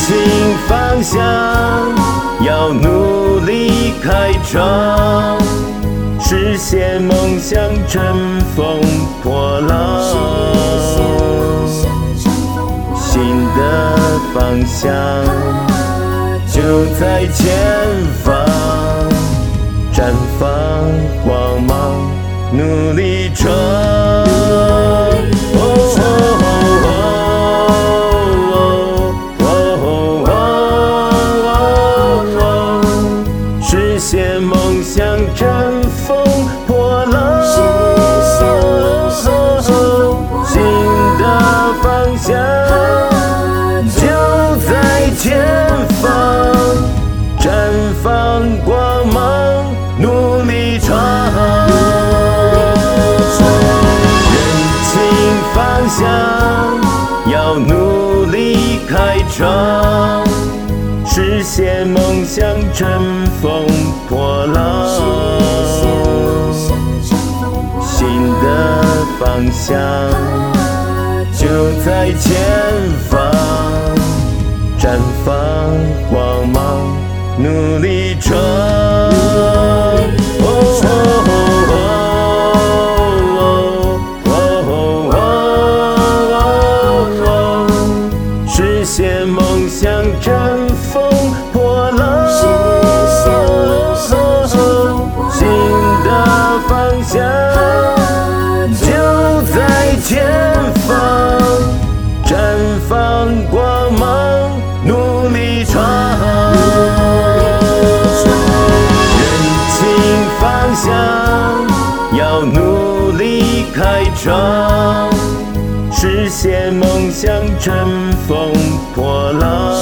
清方向，要努力开创，实现梦想，乘风破浪。新的方向就在前方，绽放光芒，努力闯。实现梦想，乘风破浪。新的方向就在前方，绽放光芒，努力闯。认清方向，要努力开创，实现梦想，乘风破浪。新的方向就在前方，绽放光芒，努力闯。实现梦想，乘风破浪。新的方向就在前方，绽放光芒，努力闯。认清方向，要努力开创，实现梦想，乘风破浪。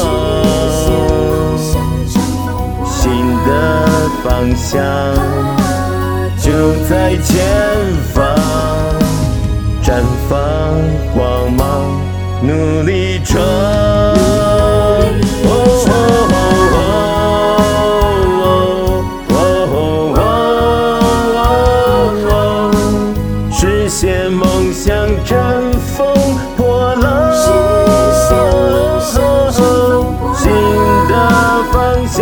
新的方向就在前方，绽放光芒，努力闯。实现梦想，乘风破浪。新的方向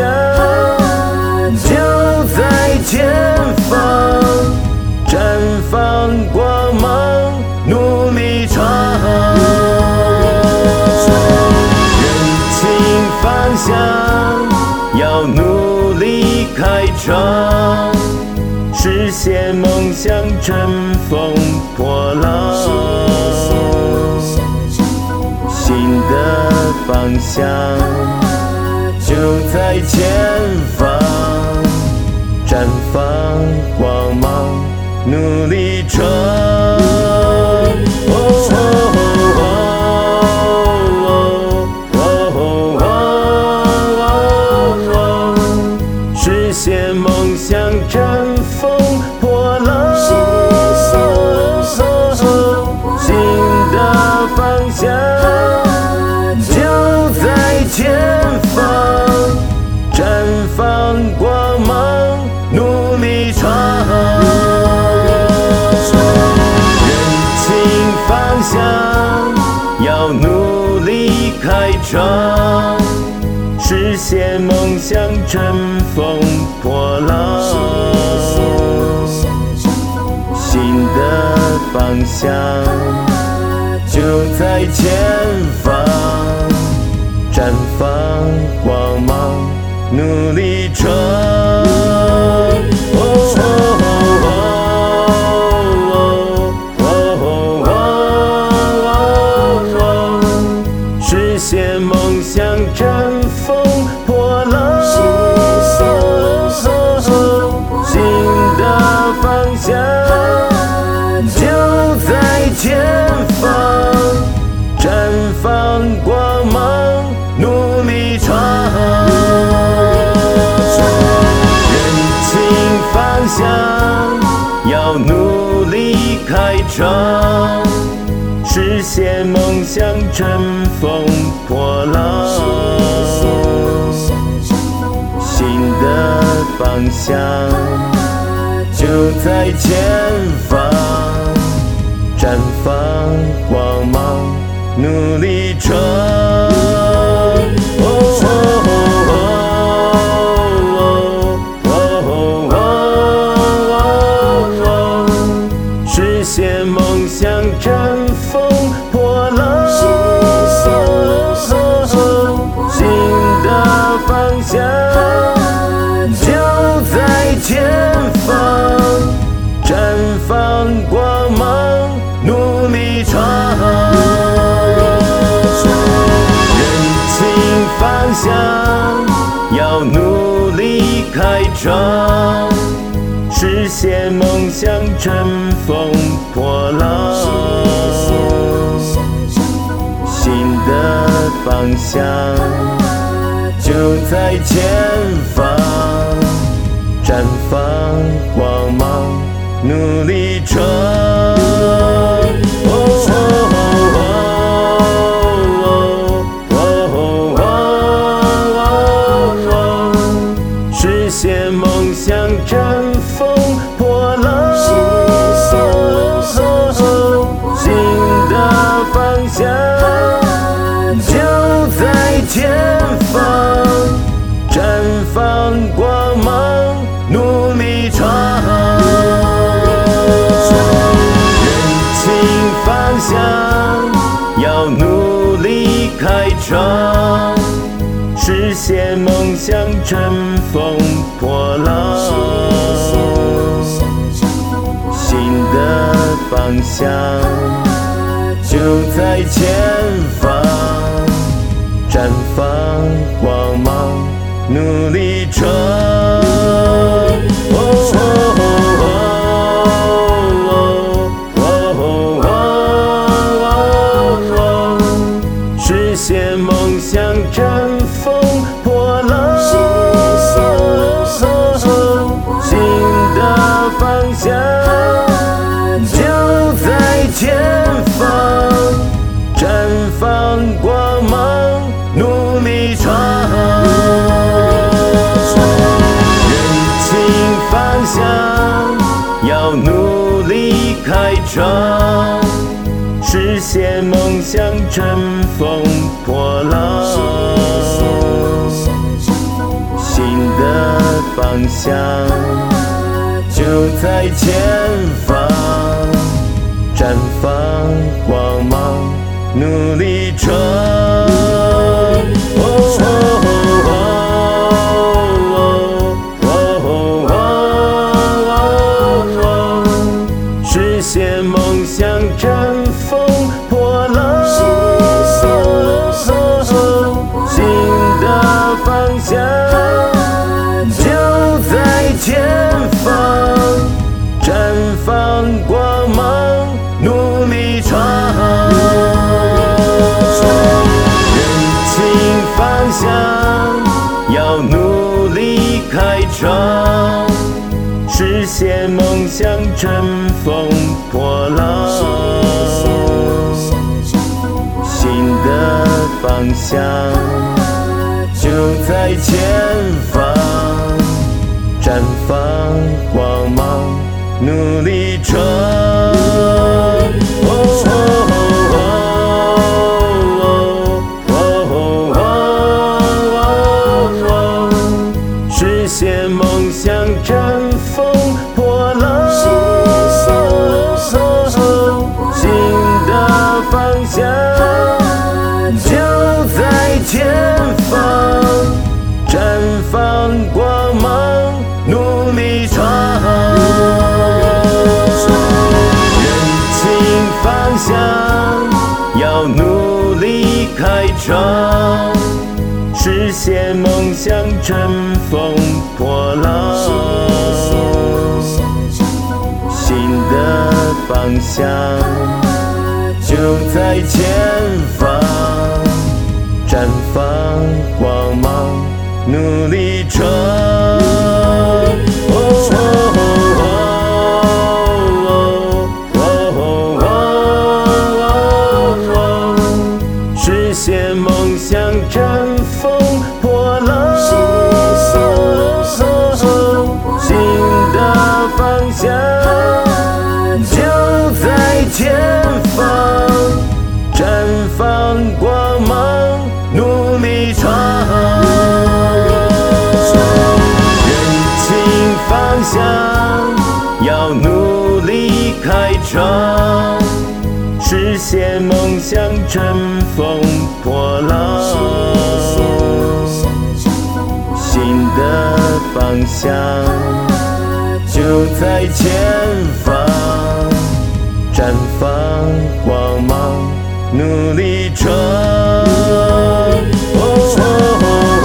就在前方，绽放光芒，努力闯。认清方向，要努力开创，实现梦想，乘风破浪。新的方向就在前方，绽放光芒，努力闯。实现梦想，乘风破浪。新的方向就在前方，绽放光芒，努力闯。认清方向，要努力开创，实现梦想，乘风破浪。新的方向就在前方，绽放光芒，努力闯。实现梦想，乘风破浪。新的方向就在前方，绽放光芒，努力闯。认清方向，要努力开创，实现梦想，乘风破浪。新的方向就在前方，绽放光芒，努力闯。 向，要努力开创，实现梦想，乘风破浪。新的方向就在前方，绽放光芒，努力闯。实现梦想，乘风破浪。新的方向就在前方，绽放光芒，努力闯。认清方向，要努力开创，实现梦想，乘风破浪。新的方向就在前方，绽放光芒，努力闯。实现梦想，乘风破浪。新的方向就在前方，绽放光芒，努力闯。认清方向，要努力开创，实现梦想，乘风破浪。新的方向就在前方，绽放光芒，努力闯。实现梦想，乘风破浪。新的方向就在前方，绽放光芒，努力闯。认清方向，要努力开创，实现梦想，乘风破浪。新的方向就在前方，绽放光芒，努力闯。实现梦想，乘风破浪。新的方向就在前方，绽放光芒，努力闯。认清方向，要努力开创，实现梦想，乘风破浪。新的方向就在前方，绽放光芒，努力闯。实现梦想，乘风破浪。新的方向就在前方，绽放光芒，努力闯。认清方向，要努力开创，实现梦想，乘风破浪。新的方向就在前方，绽放光芒，努力闯。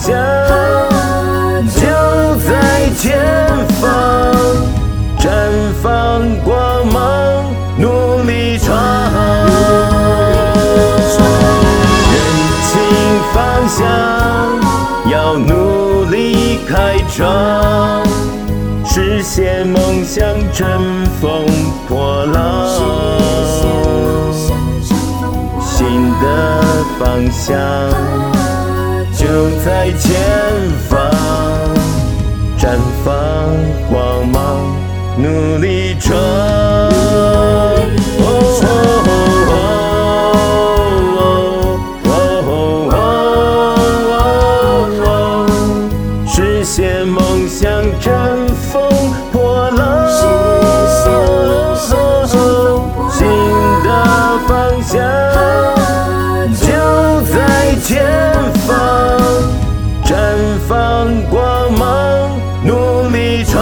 向，就在前方，绽放光芒，努力闯。认清方向，要努力开创，实现梦想，乘风破浪。新的方向就在前方，绽放光芒，努力闯。实现梦想，乘风破浪。新的方向就在前方，绽放光芒，努力闯。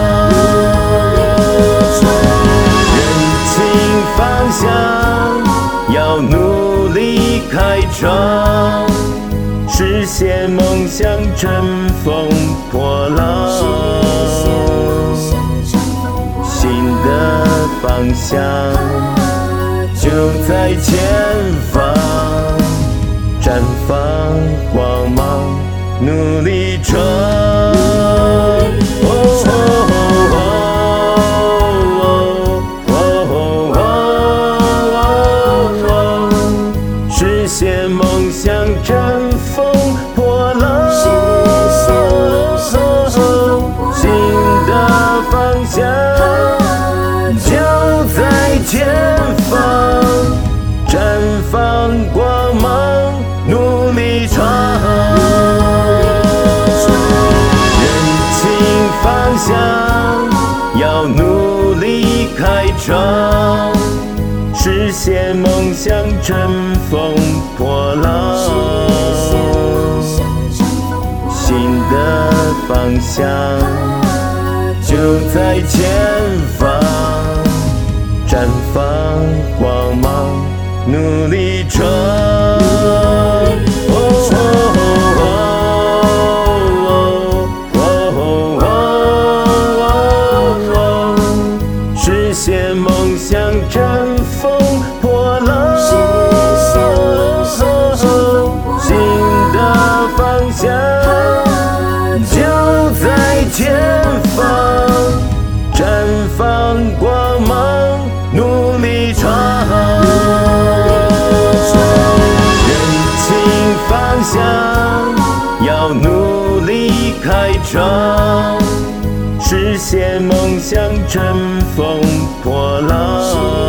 认清方向，要努力开创，实现梦想，乘风破浪。新的方向就在前方，绽放光芒，努力闯。实现梦想，乘风破浪。新的方向就在前方，绽放光芒，努力闯。认清方向，要努力开创，实现梦想，乘风破浪。新的方向就在前方，绽放光芒，努力闯。实现梦想，乘风破浪。新的方向就在前方，绽放光芒，努力闯。认清方向，要努力开创，实现梦想，乘风破浪。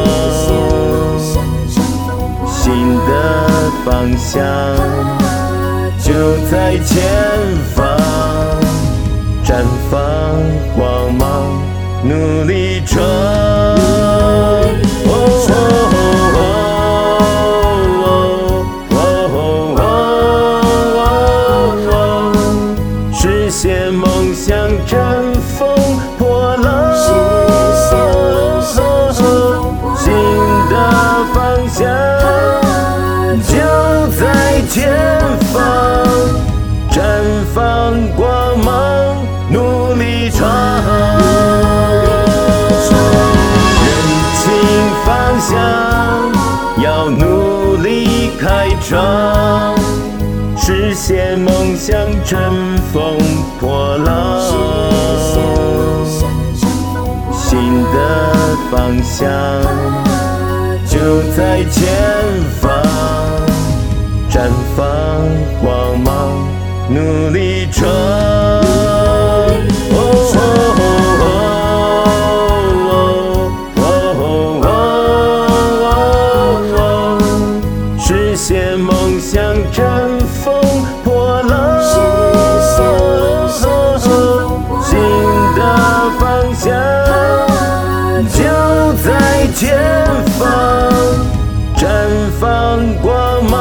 新的方向就在前方，绽放光芒，努力闯。实现梦想，乘风破浪。新的方向就在前方，绽放光芒，努力闯。认清方向，要努力开创，实现梦想，乘风破浪。新的方向就在前方，绽放光芒，努力闯。实现梦想，乘风破浪。新的方向就在前方，绽放光芒。